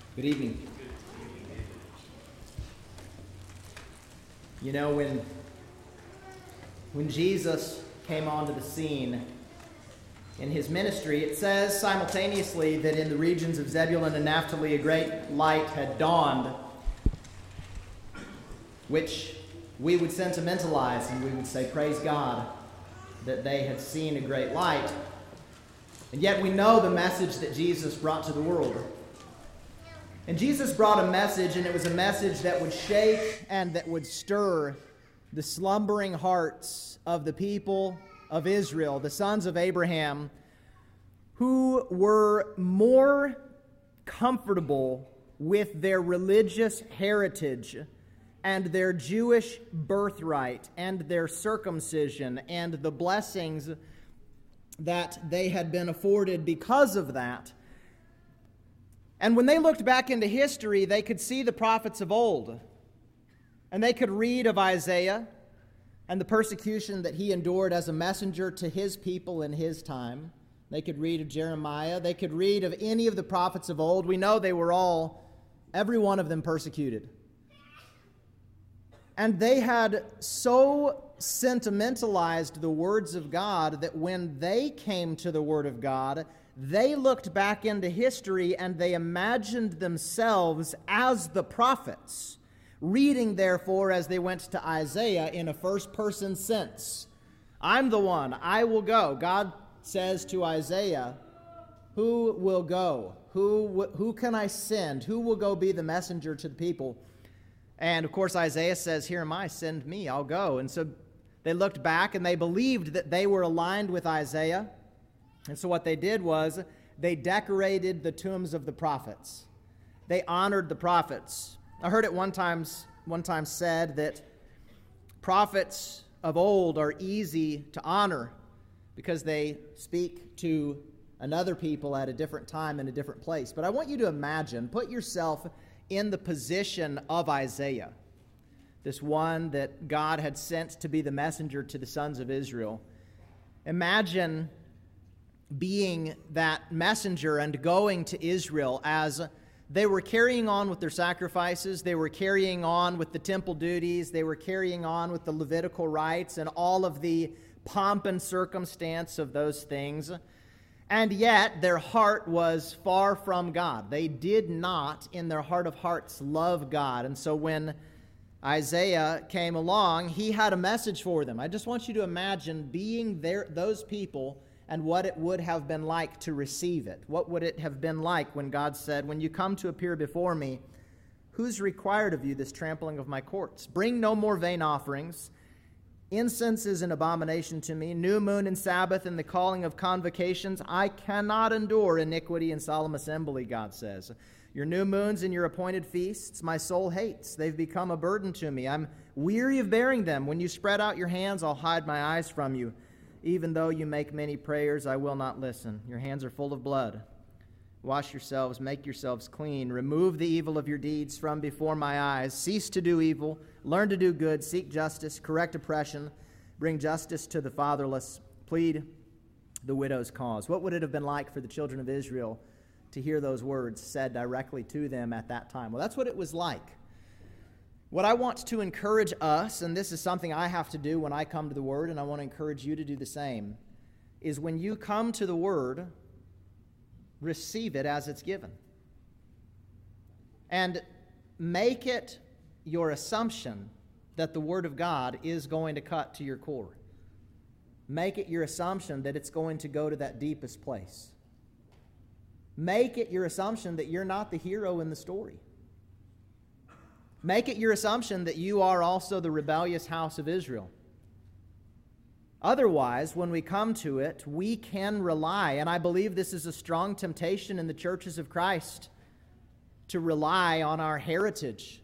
Good evening. You know, when Jesus came onto the scene in his ministry, it says simultaneously that in the regions of Zebulun and Naphtali a great light had dawned, which we would sentimentalize and we would say, praise God, that they had seen a great light. And yet we know the message that Jesus brought to the world. And Jesus brought a message, and it was a message that would shake and that would stir the slumbering hearts of the people of Israel, the sons of Abraham, who were more comfortable with their religious heritage and their Jewish birthright and their circumcision and the blessings that they had been afforded because of that. And when they looked back into history, they could see the prophets of old. And they could read of Isaiah and the persecution that he endured as a messenger to his people in his time. They could read of Jeremiah. They could read of any of the prophets of old. We know they were every one of them persecuted. And they had so sentimentalized the words of God that when they came to the Word of God, they looked back into history and they imagined themselves as the prophets, reading, therefore, as they went to Isaiah in a first-person sense. I'm the one, I will go. God says to Isaiah, who will go? Who can I send? Who will go be the messenger to the people? And, of course, Isaiah says, here am I, send me, I'll go. And so they looked back and they believed that they were aligned with Isaiah. And so what they did was they decorated the tombs of the prophets. They honored the prophets. I heard it one time said that prophets of old are easy to honor because they speak to another people at a different time in a different place. But I want you to imagine, put yourself in the position of Isaiah, this one that God had sent to be the messenger to the sons of Israel. Imagine being that messenger and going to Israel as they were carrying on with their sacrifices, they were carrying on with the temple duties, they were carrying on with the Levitical rites and all of the pomp and circumstance of those things. And yet their heart was far from God. They did not, in their heart of hearts, love God. And so when Isaiah came along, he had a message for them. I just want you to imagine being there, those people, and what it would have been like to receive it. What would it have been like when God said, when you come to appear before me, who's required of you this trampling of my courts? Bring no more vain offerings. Incense is an abomination to me. New moon and Sabbath and the calling of convocations. I cannot endure iniquity and solemn assembly, God says. Your new moons and your appointed feasts, my soul hates. They've become a burden to me. I'm weary of bearing them. When you spread out your hands, I'll hide my eyes from you. Even though you make many prayers, I will not listen. Your hands are full of blood. Wash yourselves, make yourselves clean. Remove the evil of your deeds from before my eyes. Cease to do evil. Learn to do good. Seek justice. Correct oppression. Bring justice to the fatherless. Plead the widow's cause. What would it have been like for the children of Israel to hear those words said directly to them at that time? Well, that's what it was like. What I want to encourage us, and this is something I have to do when I come to the Word, and I want to encourage you to do the same, is when you come to the Word, receive it as it's given. And make it your assumption that the Word of God is going to cut to your core. Make it your assumption that it's going to go to that deepest place. Make it your assumption that you're not the hero in the story. Make it your assumption that you are also the rebellious house of Israel. Otherwise, when we come to it, we can rely, and I believe this is a strong temptation in the churches of Christ, to rely on our heritage,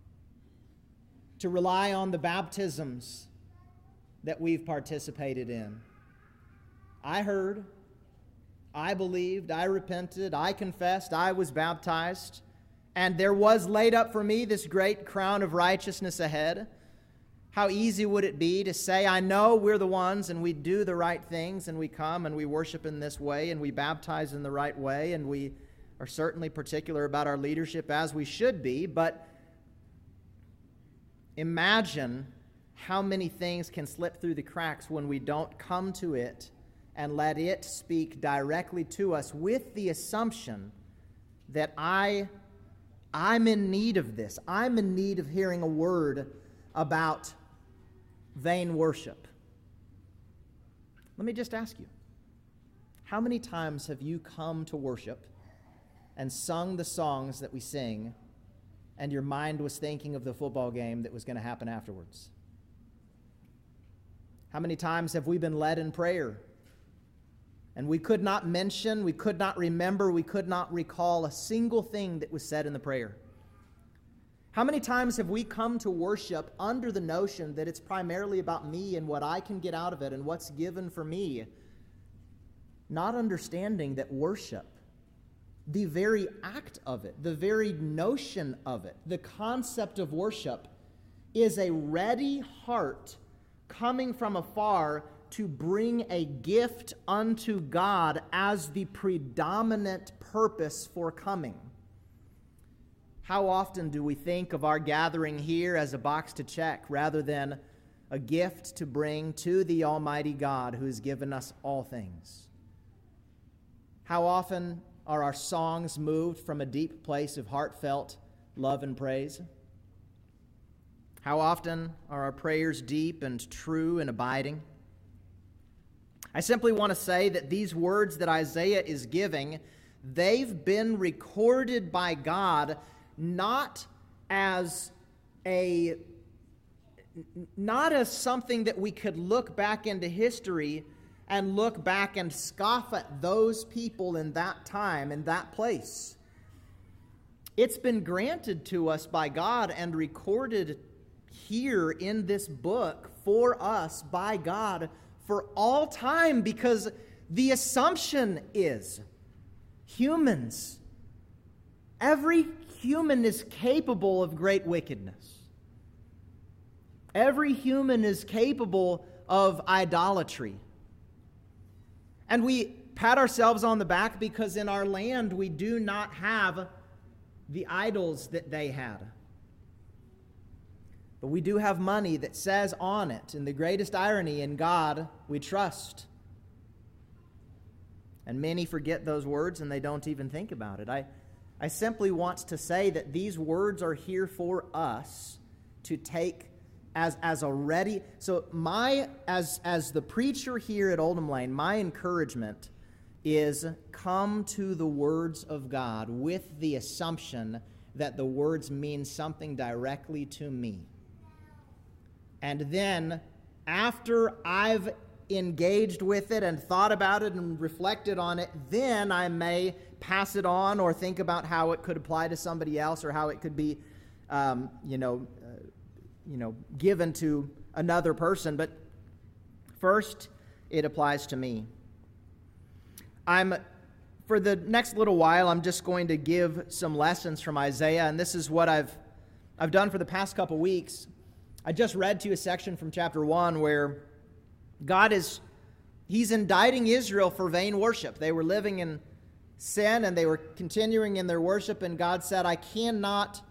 to rely on the baptisms that we've participated in. I heard, I believed, I repented, I confessed, I was baptized, and there was laid up for me this great crown of righteousness ahead. How easy would it be to say, I know we're the ones and we do the right things and we come and we worship in this way and we baptize in the right way and we are certainly particular about our leadership, as we should be, but imagine how many things can slip through the cracks when we don't come to it and let it speak directly to us with the assumption that I'm in need of this. I'm in need of hearing a word about vain worship. Let me just ask you, how many times have you come to worship and sung the songs that we sing, and your mind was thinking of the football game that was going to happen afterwards? How many times have we been led in prayer, and we could not mention, we could not remember, we could not recall a single thing that was said in the prayer? How many times have we come to worship under the notion that it's primarily about me and what I can get out of it and what's given for me, not understanding that worship, the very act of it, the very notion of it, the concept of worship, is a ready heart coming from afar to bring a gift unto God as the predominant purpose for coming. How often do we think of our gathering here as a box to check rather than a gift to bring to the Almighty God who has given us all things? How often are our songs moved from a deep place of heartfelt love and praise? How often are our prayers deep and true and abiding? I simply want to say that these words that Isaiah is giving, they've been recorded by God not as something that we could look back into history and look back and scoff at those people in that time, in that place. It's been granted to us by God and recorded here in this book for us by God for all time, because the assumption is humans, every human is capable of great wickedness. Every human is capable of idolatry. And we pat ourselves on the back because in our land we do not have the idols that they had. But we do have money that says on it, in the greatest irony, in God we trust. And many forget those words and they don't even think about it. I simply want to say that these words are here for us to take as a ready. So as the preacher here at Oldham Lane, my encouragement is come to the words of God with the assumption that the words mean something directly to me. And then after I've engaged with it and thought about it and reflected on it, then I may pass it on or think about how it could apply to somebody else or how it could be, given to another person. But first, it applies to me. For the next little while, I'm just going to give some lessons from Isaiah, and this is what I've done for the past couple weeks. I just read to you a section from chapter 1 where He's indicting Israel for vain worship. They were living in sin and they were continuing in their worship, and God said, I can't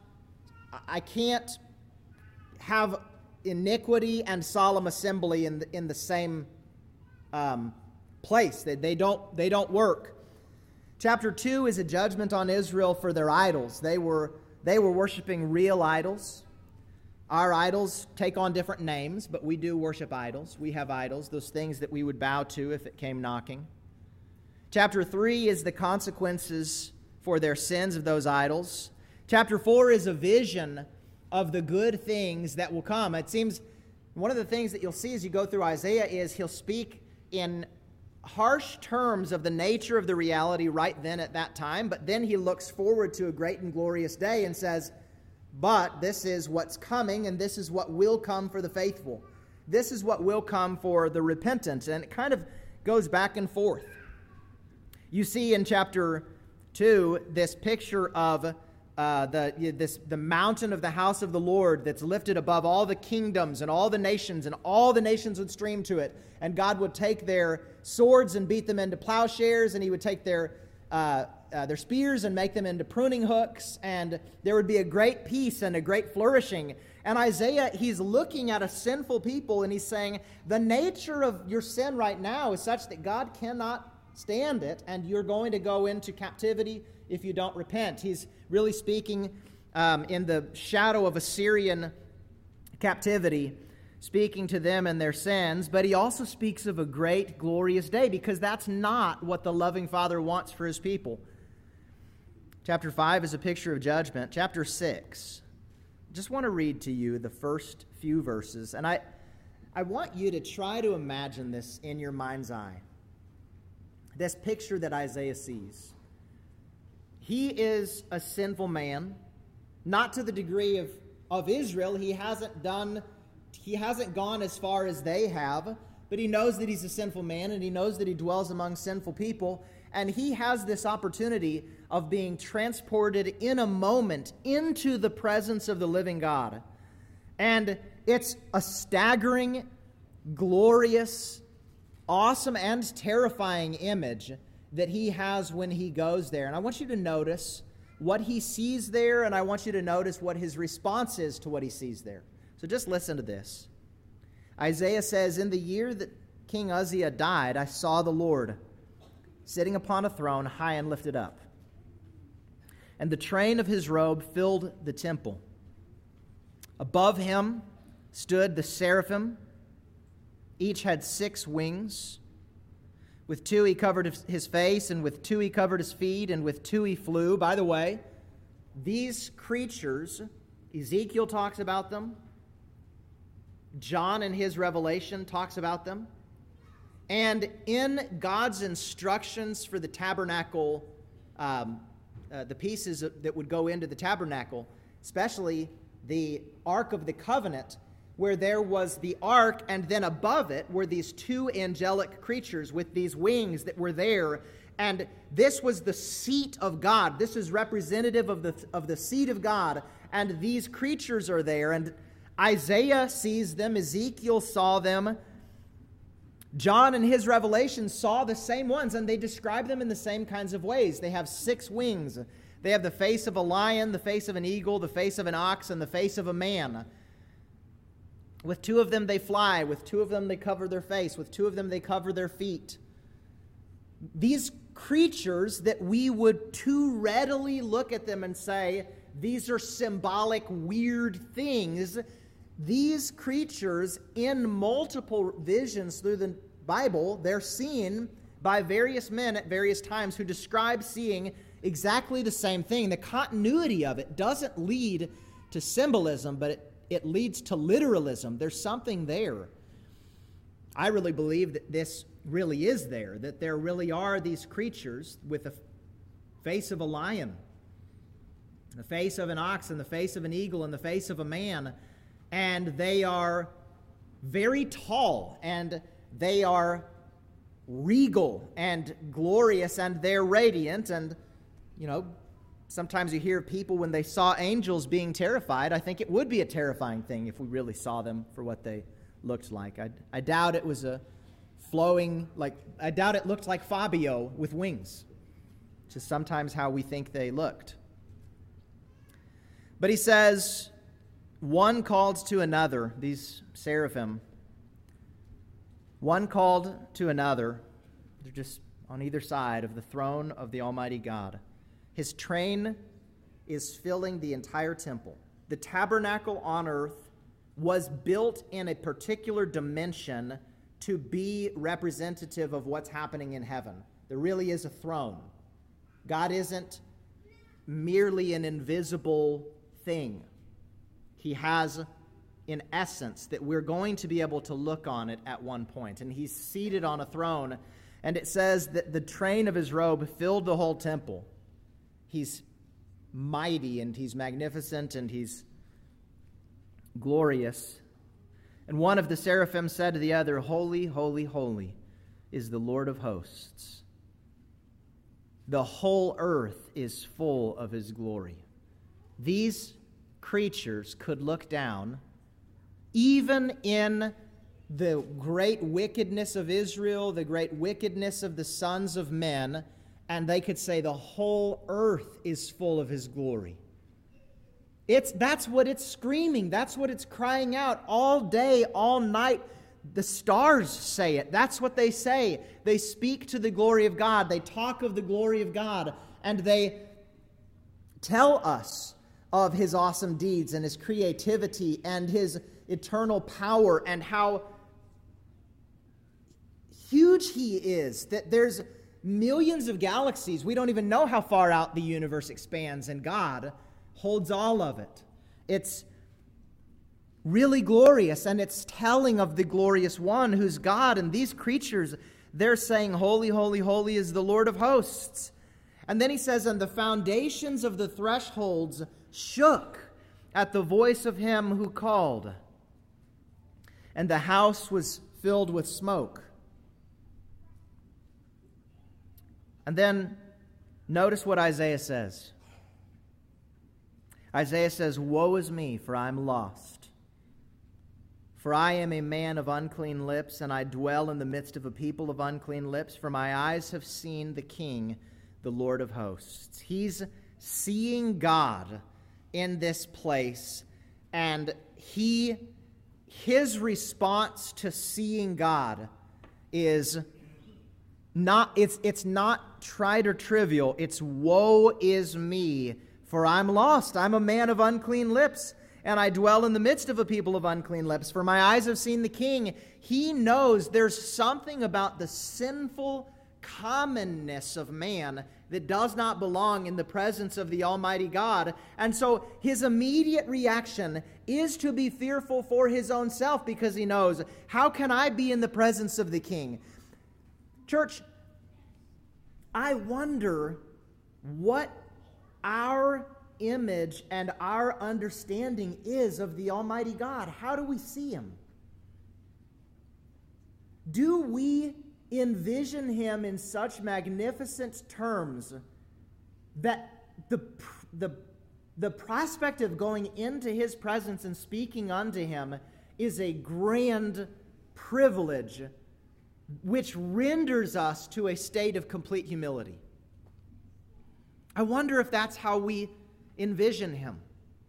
have iniquity and solemn assembly in the same place. They don't work. Chapter 2 is a judgment on Israel for their idols. They were worshiping real idols. Our idols take on different names, but we do worship idols. We have idols, those things that we would bow to if it came knocking. Chapter 3 is the consequences for their sins of those idols. Chapter 4 is a vision of the good things that will come. It seems one of the things that you'll see as you go through Isaiah is he'll speak in harsh terms of the nature of the reality right then at that time, but then he looks forward to a great and glorious day and says, but this is what's coming, and this is what will come for the faithful. This is what will come for the repentant. And it kind of goes back and forth. You see in chapter 2 this picture of the mountain of the house of the Lord that's lifted above all the kingdoms and all the nations would stream to it. And God would take their swords and beat them into plowshares, and he would take their their spears and make them into pruning hooks, and there would be a great peace and a great flourishing. And Isaiah, he's looking at a sinful people, and he's saying, the nature of your sin right now is such that God cannot stand it, and you're going to go into captivity if you don't repent. He's really speaking in the shadow of Assyrian captivity, speaking to them and their sins, but he also speaks of a great, glorious day, because that's not what the loving Father wants for his people. Chapter 5 is a picture of judgment. Chapter 6, I just want to read to you the first few verses, and I want you to try to imagine this in your mind's eye, this picture that Isaiah sees. He is a sinful man, not to the degree of Israel. He hasn't gone as far as they have, but he knows that he's a sinful man, and he knows that he dwells among sinful people, and he has this opportunity of being transported in a moment into the presence of the living God. And it's a staggering, glorious, awesome, and terrifying image that he has when he goes there. And I want you to notice what he sees there, and I want you to notice what his response is to what he sees there. So just listen to this. Isaiah says, "In the year that King Uzziah died, I saw the Lord sitting upon a throne high and lifted up. And the train of his robe filled the temple. Above him stood the seraphim. Each had 6 wings. With 2 he covered his face, and with 2 he covered his feet, and with 2 he flew." By the way, these creatures, Ezekiel talks about them. John in his Revelation talks about them. And in God's instructions for the tabernacle, the pieces that would go into the tabernacle, especially the Ark of the Covenant, where there was the ark, and then above it were these 2 angelic creatures with these wings that were there. And this was the seat of God. This is representative of the seat of God. And these creatures are there. And Isaiah sees them. Ezekiel saw them. John in his Revelation saw the same ones, and they describe them in the same kinds of ways. They have 6 wings. They have the face of a lion, the face of an eagle, the face of an ox, and the face of a man. With 2 of them they fly. With 2 of them they cover their face. With 2 of them they cover their feet. These creatures that we would too readily look at them and say, these are symbolic, weird things. These creatures, in multiple visions through the Bible, they're seen by various men at various times who describe seeing exactly the same thing. The continuity of it doesn't lead to symbolism, but it leads to literalism. There's something there. I really believe that this really is there, that there really are these creatures with the face of a lion, the face of an ox, and the face of an eagle, and the face of a man. And they are very tall, and they are regal and glorious, and they're radiant. And, sometimes you hear people when they saw angels being terrified. I think it would be a terrifying thing if we really saw them for what they looked like. I doubt it was I doubt it looked like Fabio with wings, which is sometimes how we think they looked. But he says, one called to another, these seraphim, one called to another. They're just on either side of the throne of the Almighty God. His train is filling the entire temple. The tabernacle on earth was built in a particular dimension to be representative of what's happening in heaven. There really is a throne. God isn't merely an invisible thing. He has, in essence, that we're going to be able to look on it at one point. And he's seated on a throne, and it says that the train of his robe filled the whole temple. He's mighty, and he's magnificent, and he's glorious. And one of the seraphim said to the other, "Holy, holy, holy is the Lord of hosts. The whole earth is full of his glory." These creatures could look down, even in the great wickedness of Israel, the great wickedness of the sons of men, and they could say the whole earth is full of his glory. That's what it's screaming. That's what it's crying out all day, all night. The stars say it. That's what they say. They speak to the glory of God. They talk of the glory of God, and they tell us of his awesome deeds and his creativity and his eternal power and how huge he is, that there's millions of galaxies. We don't even know how far out the universe expands, and God holds all of it. It's really glorious, and it's telling of the glorious one who's God. And these creatures, they're saying, holy, holy, holy is the Lord of hosts. And then he says, and the foundations of the thresholds shook at the voice of him who called, and the house was filled with smoke. And then notice what Isaiah says. Isaiah says, woe is me, for I am lost. For I am a man of unclean lips, and I dwell in the midst of a people of unclean lips, for my eyes have seen the King, the Lord of hosts. He's seeing God in this place, and his response to seeing God is not, it's not trite or trivial. It's woe is me, for I'm lost. I'm a man of unclean lips, and I dwell in the midst of a people of unclean lips, for my eyes have seen the King. He knows there's something about the sinful commonness of man that does not belong in the presence of the Almighty God. And so his immediate reaction is to be fearful for his own self, because he knows, how can I be in the presence of the King? Church, I wonder what our image and our understanding is of the Almighty God. How do we see him? Do we envision him in such magnificent terms that the prospect of going into his presence and speaking unto him is a grand privilege which renders us to a state of complete humility? I wonder if that's how we envision him.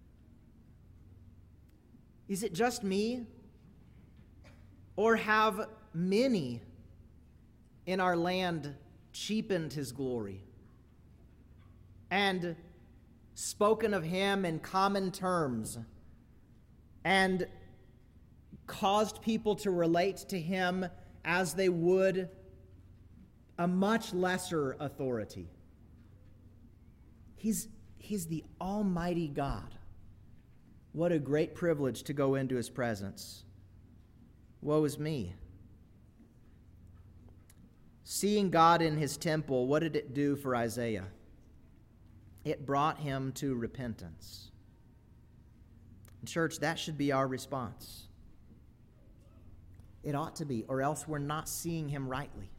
Is it just me? Or have many in our land cheapened his glory and spoken of him in common terms and caused people to relate to him as they would a much lesser authority? He's the Almighty God. What a great privilege to go into his presence. Woe is me. Seeing God in his temple, what did it do for Isaiah? It brought him to repentance. Church, that should be our response. It ought to be, or else we're not seeing him rightly.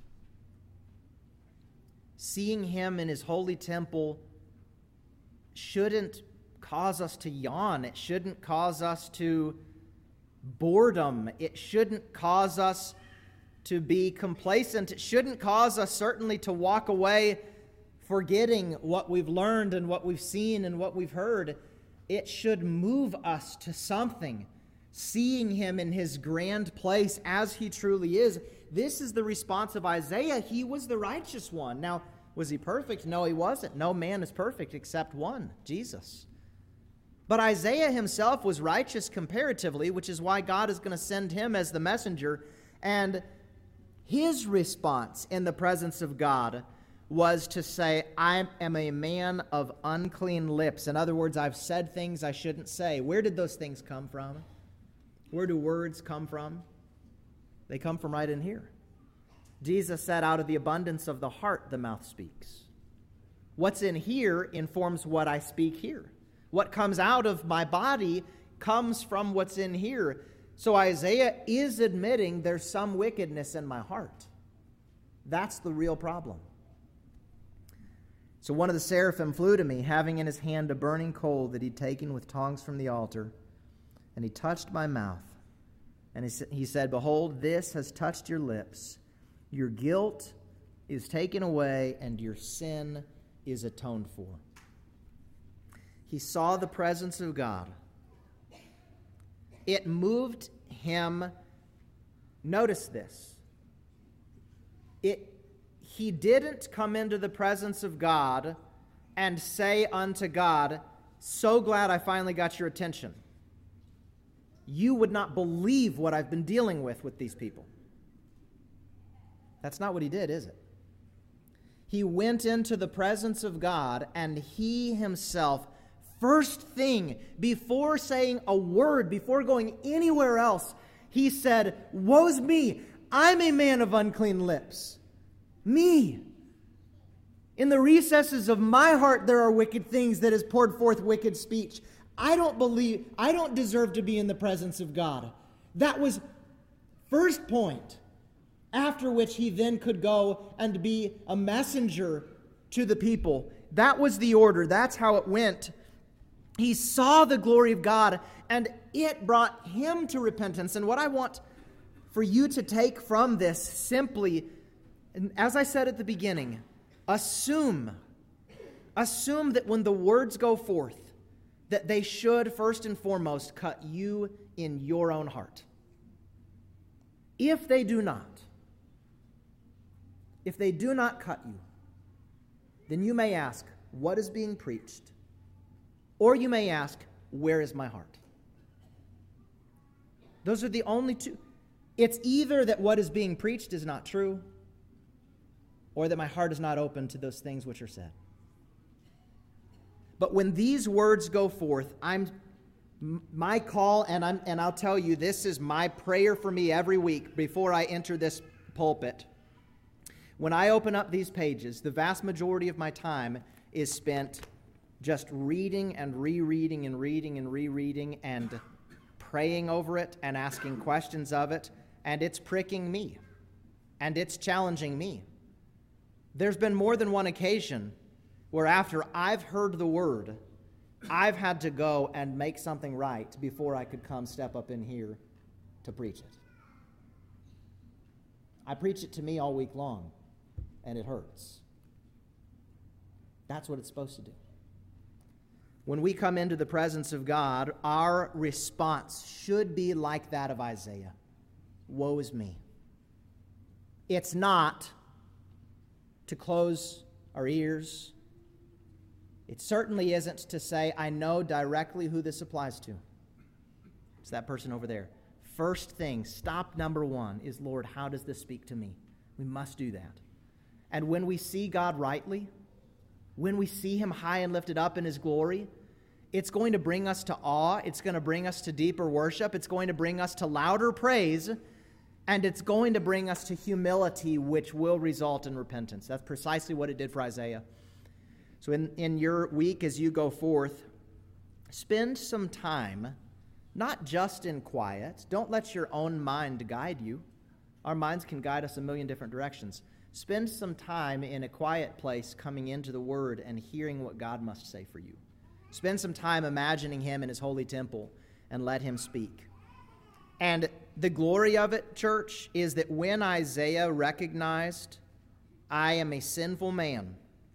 Seeing him in his holy temple shouldn't cause us to yawn. It shouldn't cause us to boredom. It shouldn't cause us to be complacent. It shouldn't cause us certainly to walk away forgetting what we've learned and what we've seen and what we've heard. It should move us to something. Seeing him in his grand place as he truly is. This is the response of Isaiah. He was the righteous one. Now, was he perfect? No, he wasn't. No man is perfect except one, Jesus. But Isaiah himself was righteous comparatively, which is why God is going to send him as the messenger. And his response in the presence of God was to say, I am a man of unclean lips. In other words, I've said things I shouldn't say. Where did those things come from? Where do words come from? They come from right in here. Jesus said, out of the abundance of the heart, the mouth speaks. What's in here informs what I speak here. What comes out of my body comes from what's in here. So Isaiah is admitting there's some wickedness in my heart. That's the real problem. So one of the seraphim flew to me, having in his hand a burning coal that he'd taken with tongs from the altar, and he touched my mouth. And he said, behold, this has touched your lips. Your guilt is taken away and your sin is atoned for. He saw the presence of God. It moved him. Notice this. He didn't come into the presence of God and say unto God, "So glad I finally got your attention. You would not believe what I've been dealing with these people." That's not what he did, is it? He went into the presence of God, and he himself, first thing, before saying a word, before going anywhere else, he said, "Woe's me, I'm a man of unclean lips. Me. In the recesses of my heart there are wicked things that has poured forth wicked speech. I don't deserve to be in the presence of God." That was first point, after which he then could go and be a messenger to the people. That was the order. That's how it went. He saw the glory of God, and it brought him to repentance. And what I want for you to take from this simply, as I said at the beginning, assume that when the words go forth, that they should first and foremost cut you in your own heart. If they do not cut you, then you may ask, what is being preached? Or you may ask, where is my heart? Those are the only two. It's either that what is being preached is not true, or that my heart is not open to those things which are said. But when these words go forth, my call, and I'll tell you, this is my prayer for me every week before I enter this pulpit. When I open up these pages, the vast majority of my time is spent just reading and rereading and reading and rereading and praying over it and asking questions of it, and it's pricking me, and it's challenging me. There's been more than one occasion where after I've heard the word, I've had to go and make something right before I could come step up in here to preach it. I preach it to me all week long, and it hurts. That's what it's supposed to do. When we come into the presence of God, our response should be like that of Isaiah. Woe is me. It's not to close our ears. It certainly isn't to say, I know directly who this applies to. It's that person over there. First thing, stop number one is, Lord, how does this speak to me? We must do that. And when we see God rightly, when we see him high and lifted up in his glory, it's going to bring us to awe. It's going to bring us to deeper worship. It's going to bring us to louder praise. And it's going to bring us to humility, which will result in repentance. That's precisely what it did for Isaiah. So in your week as you go forth, spend some time, not just in quiet. Don't let your own mind guide you. Our minds can guide us a million different directions. Spend some time in a quiet place coming into the Word and hearing what God must say for you. Spend some time imagining him in his holy temple and let him speak. And the glory of it, church, is that when Isaiah recognized, I am a sinful man,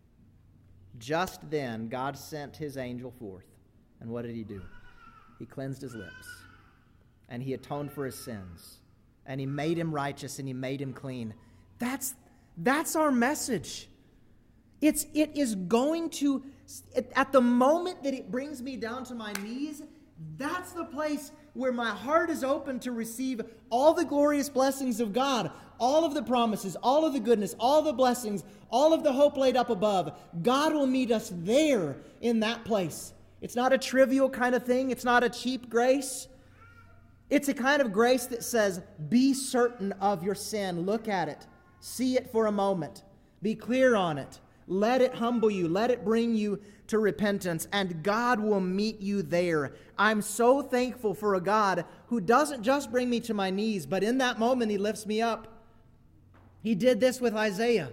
just then God sent his angel forth. And what did he do? He cleansed his lips. And he atoned for his sins. And he made him righteous and he made him clean. That's our message. It is going to, at the moment that it brings me down to my knees, that's the place where my heart is open to receive all the glorious blessings of God, all of the promises, all of the goodness, all the blessings, all of the hope laid up above. God will meet us there in that place. It's not a trivial kind of thing. It's not a cheap grace. It's a kind of grace that says, be certain of your sin. Look at it. See it for a moment. Be clear on it. Let it humble you. Let it bring you to repentance, and God will meet you there. I'm so thankful for a God who doesn't just bring me to my knees, but in that moment he lifts me up. He did this with Isaiah.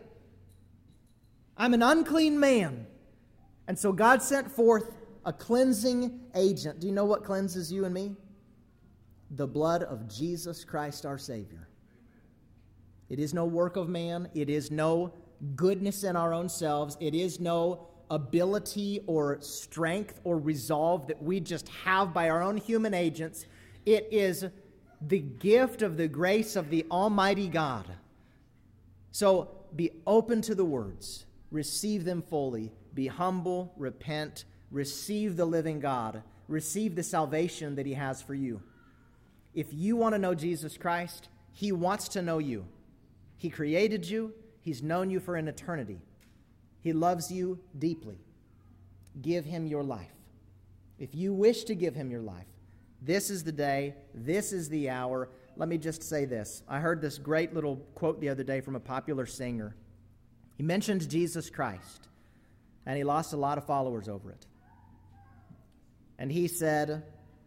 I'm an unclean man. And so God sent forth a cleansing agent. Do you know what cleanses you and me? The blood of Jesus Christ our Savior. It is no work of man. It is no goodness in our own selves. It is no ability or strength or resolve that we just have by our own human agents. It is the gift of the grace of the Almighty God. So be open to the words. Receive them fully. Be humble, repent, receive the living God. Receive the salvation that He has for you. If you want to know Jesus Christ, He wants to know you. He created you. He's known you for an eternity. He loves you deeply. Give Him your life. If you wish to give Him your life, this is the day, this is the hour. Let me just say this. I heard this great little quote the other day from a popular singer. He mentioned Jesus Christ, and he lost a lot of followers over it. And he said,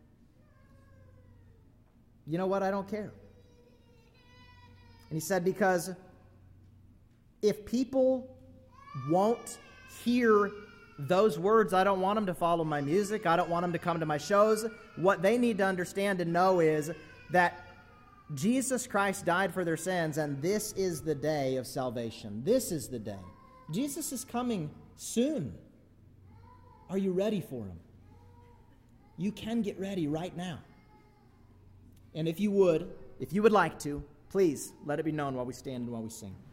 you know what, I don't care. And he said, because if people won't hear those words, I don't want them to follow my music. I don't want them to come to my shows. What they need to understand and know is that Jesus Christ died for their sins, and this is the day of salvation. This is the day. Jesus is coming soon. Are you ready for Him? You can get ready right now. And if you would like to, please let it be known while we stand and while we sing.